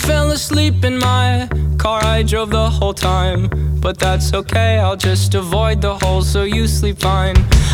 fell asleep in my car, I drove the whole time. But that's okay, I'll just avoid the holes so you sleep fine.